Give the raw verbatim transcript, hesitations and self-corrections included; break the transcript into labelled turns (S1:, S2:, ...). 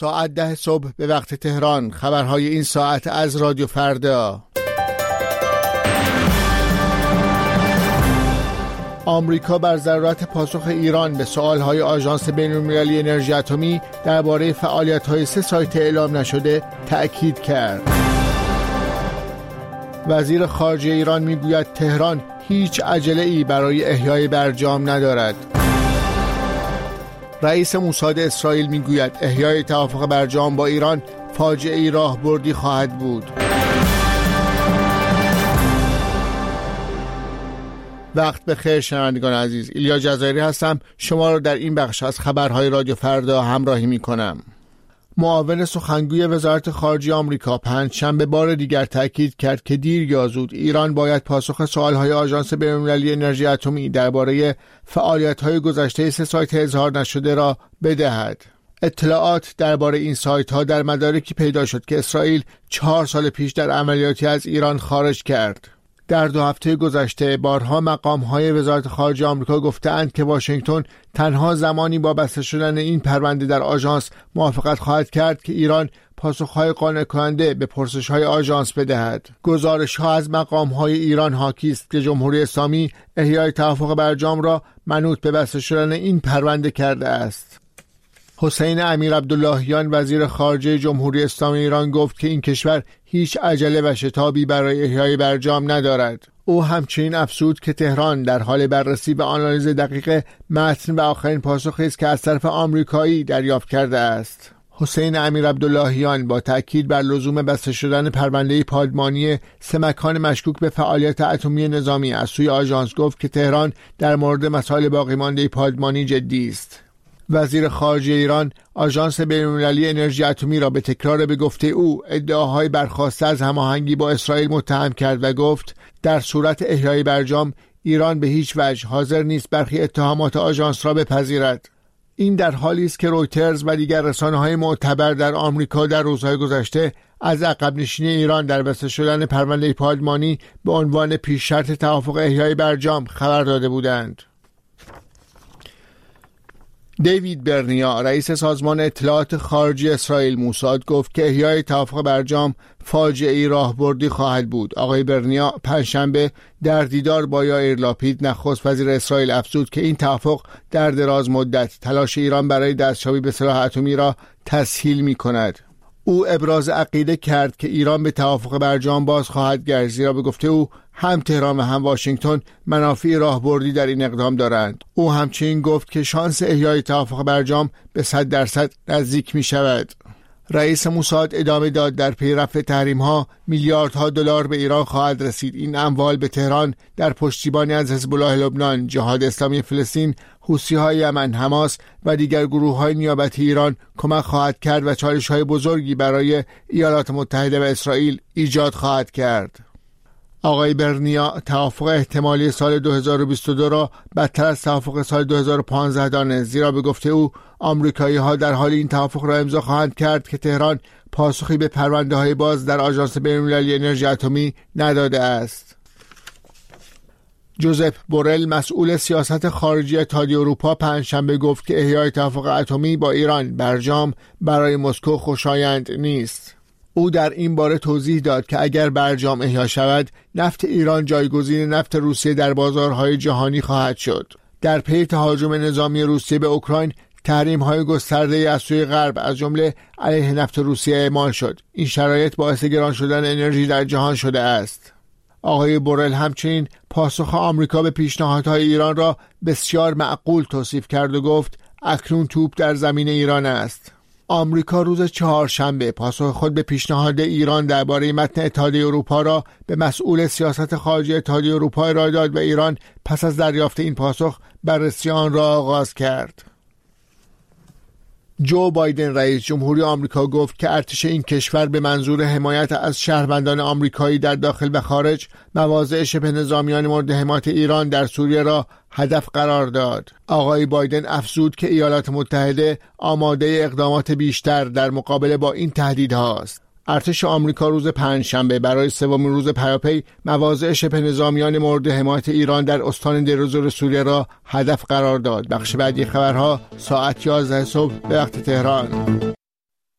S1: ساعت ده صبح به وقت تهران. خبرهای این ساعت از رادیو فردا. آمریکا بر ضرورت پاسخ ایران به سوالهای آژانس بین‌المللی انرژی اتمی درباره فعالیت‌های سه سایت اعلام نشده تأکید کرد. وزیر خارجه ایران میگوید تهران هیچ عجله‌ای برای احیای برجام ندارد. رئیس موساد اسرائیل میگوید احیای توافق برجام با ایران فاجعه‌ای راهبردی خواهد بود. وقت بخیر شنوندگان عزیز، ایلیا جزایری هستم. شما را در این بخش از خبرهای رادیو فردا همراهی می کنم. معاون سخنگوی وزارت خارجه آمریکا پنجشنبه بار دیگر تاکید کرد که دیر یا زود ایران باید پاسخ سوالهای آژانس بین‌المللی انرژی اتمی درباره فعالیت‌های گذشته سه سایت اظهار نشده را بدهد. اطلاعات درباره این سایت‌ها در مدارکی پیدا شد که اسرائیل چهار سال پیش در عملیاتی از ایران خارج کرد. در دو هفته گذشته بارها مقام‌های وزارت خارجه آمریکا گفته‌اند که واشنگتن تنها زمانی با بسته شدن این پرونده در آژانس موافقت خواهد کرد که ایران پاسخ‌های قانع کننده به پرسش‌های آژانس بدهد. گزارش‌ها از مقام‌های ایران حاکی است که جمهوری اسلامی احیای توافق برجام را منوط به بسته شدن این پرونده کرده است. حسین امیر عبداللهیان وزیر خارجه جمهوری اسلامی ایران گفت که این کشور هیچ عجله و شتابی برای احیای برجام ندارد. او همچنین افزود که تهران در حال بررسی و آنالیز دقیق متن و آخرین پاسخی است که از طرف آمریکایی دریافت کرده است. حسین امیر عبداللهیان با تأکید بر لزوم بسته شدن پرونده پادمانی سه مکان مشکوک به فعالیت اتمی نظامی از سوی آژانس گفت که تهران در مورد مسائل باقی مانده پادمانی جدی است. وزیر خارجه ایران آژانس بین‌المللی انرژی اتمی را به تکرار به گفته او ادعاهای برخاسته از هماهنگی با اسرائیل متهم کرد و گفت در صورت احیای برجام ایران به هیچ وجه حاضر نیست برخی اتهامات آژانس را بپذیرد. این در حالی است که رویترز و دیگر رسانه‌های معتبر در آمریکا در روزهای گذشته از عقب نشینی ایران در بسته شدن پرونده پادمانی به عنوان پیش شرط توافق احیای برجام خبر داده بودند. دیوید برنیا رئیس سازمان اطلاعات خارجی اسرائیل موساد گفت که احیای توافق برجام فاجعه‌ای راهبردی خواهد بود. آقای برنیا پنجشنبه در دیدار با یائیر لاپید نخست وزیر اسرائیل افزود که این توافق در دراز مدت تلاش ایران برای دستیابی به سلاح اتمی را تسهیل می‌کند. او ابراز عقیده کرد که ایران به توافق برجام باز خواهد گشت، زیرا به گفته او هم تهران و هم واشنگتن منافع راهبردی در این اقدام دارند. او همچنین گفت که شانس احیای توافق برجام به صد درصد نزدیک می شود. رئیس موساد ادامه داد در پی رفع تحریم‌ها میلیاردها دلار به ایران خواهد رسید. این اموال به تهران در پشتیبانی از حزب الله لبنان، جهاد اسلامی فلسطین، حوثی‌های یمن، حماس و دیگر گروه‌های نیابتی ایران کمک خواهد کرد و چالش‌های بزرگی برای ایالات متحده و اسرائیل ایجاد خواهد کرد. آقای برنیا توافق احتمالی سال دو هزار و بیست و دو را بدتر از توافق سال دو هزار و پانزده دانست، زیرا به گفته او آمریکایی‌ها در حال این توافق را امضا خواهند کرد که تهران پاسخی به پرونده‌های باز در آژانس بین‌المللی انرژی اتمی نداده است. جوزف بورل مسئول سیاست خارجی اتحادیه اروپا پنجشنبه گفت که احیای توافق اتمی با ایران برجام برای مسکو خوشایند نیست. او در این باره توضیح داد که اگر برجام احیا شود نفت ایران جایگزین نفت روسیه در بازارهای جهانی خواهد شد. در پی تهاجم نظامی روسیه به اوکراین تحریم‌های گسترده از سوی غرب از جمله علیه نفت روسیه اعمال شد. این شرایط باعث گران شدن انرژی در جهان شده است. آقای بورل همچنین پاسخ آمریکا به پیشنهادهای ایران را بسیار معقول توصیف کرد و گفت اکنون توپ در زمین ایران است. آمریکا روز چهارشنبه پاسخ خود به پیشنهاد ایران درباره متن اتحادیه اروپا را به مسئول سیاست خارجی اتحادیه اروپا ارائه داد و ایران پس از دریافت این پاسخ بررسی آن را آغاز کرد. جو بایدن رئیس جمهوری آمریکا گفت که ارتش این کشور به منظور حمایت از شهروندان آمریکایی در داخل و خارج مواضع شبه نظامیان مورد حمایت ایران در سوریه را هدف قرار داد. آقای بایدن افزود که ایالات متحده آماده اقدامات بیشتر در مقابله با این تهدیدهاست. ارتش آمریکا روز پنجشنبه برای سومین روز پیاپی مواضع شبه نظامیان مورد حمایت ایران در استان دیرزور سوریه را هدف قرار داد. بخش بعدی خبرها ساعت یازده صبح به وقت تهران.